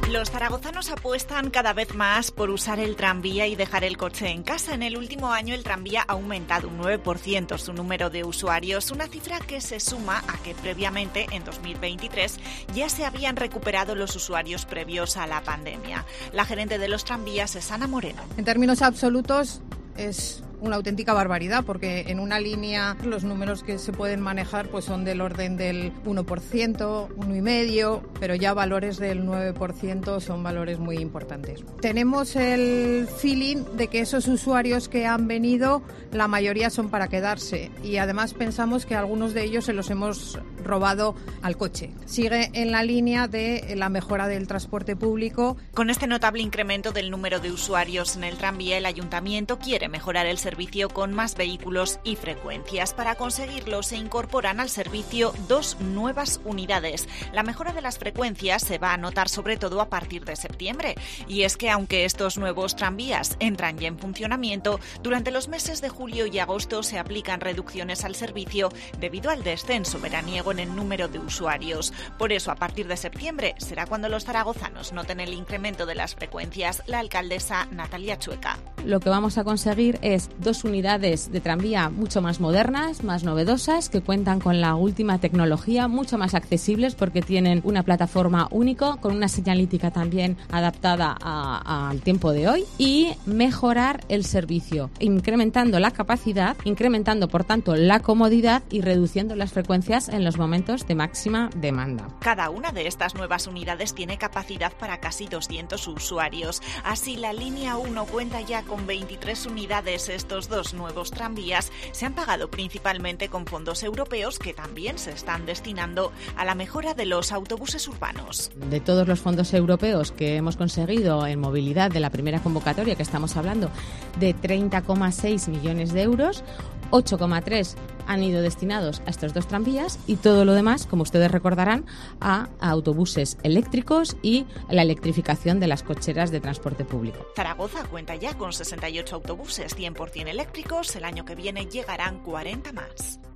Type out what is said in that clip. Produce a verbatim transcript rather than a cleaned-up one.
Los zaragozanos apuestan cada vez más por usar el tranvía y dejar el coche en casa. En el último año el tranvía ha aumentado un nueve por ciento su número de usuarios, una cifra que se suma a que previamente, en dos mil veintitrés, ya se habían recuperado los usuarios previos a la pandemia. La gerente de los tranvías es Ana Moreno. En términos absolutos es una auténtica barbaridad, porque en una línea los números que se pueden manejar pues son del orden del uno por ciento, uno coma cinco por ciento, pero ya valores del nueve por ciento son valores muy importantes. Tenemos el feeling de que esos usuarios que han venido, la mayoría son para quedarse, y además pensamos que algunos de ellos se los hemos robado al coche. Sigue en la línea de la mejora del transporte público. Con este notable incremento del número de usuarios en el tranvía, el ayuntamiento quiere mejorar el servicio servicio con más vehículos y frecuencias. Para conseguirlo se incorporan al servicio dos nuevas unidades. La mejora de las frecuencias se va a notar sobre todo a partir de septiembre. Y es que aunque estos nuevos tranvías entran ya en funcionamiento, durante los meses de julio y agosto se aplican reducciones al servicio debido al descenso veraniego en el número de usuarios. Por eso, a partir de septiembre será cuando los zaragozanos noten el incremento de las frecuencias. La alcaldesa Natalia Chueca. Lo que vamos a conseguir es dos unidades de tranvía mucho más modernas, más novedosas, que cuentan con la última tecnología, mucho más accesibles porque tienen una plataforma única, con una señalítica también adaptada a, a, al tiempo de hoy, y mejorar el servicio, incrementando la capacidad, incrementando por tanto la comodidad y reduciendo las frecuencias en los momentos de máxima demanda. Cada una de estas nuevas unidades tiene capacidad para casi doscientos usuarios. Así, la línea uno cuenta ya con veintitrés unidades. Estos dos nuevos tranvías se han pagado principalmente con fondos europeos que también se están destinando a la mejora de los autobuses urbanos. De todos los fondos europeos que hemos conseguido en movilidad de la primera convocatoria, que estamos hablando de treinta coma seis millones de euros, ocho coma tres han ido destinados a estos dos tranvías y todo lo demás, como ustedes recordarán, a, a autobuses eléctricos y la electrificación de las cocheras de transporte público. Zaragoza cuenta ya con sesenta y ocho autobuses cien por ciento eléctricos. El año que viene llegarán cuarenta más.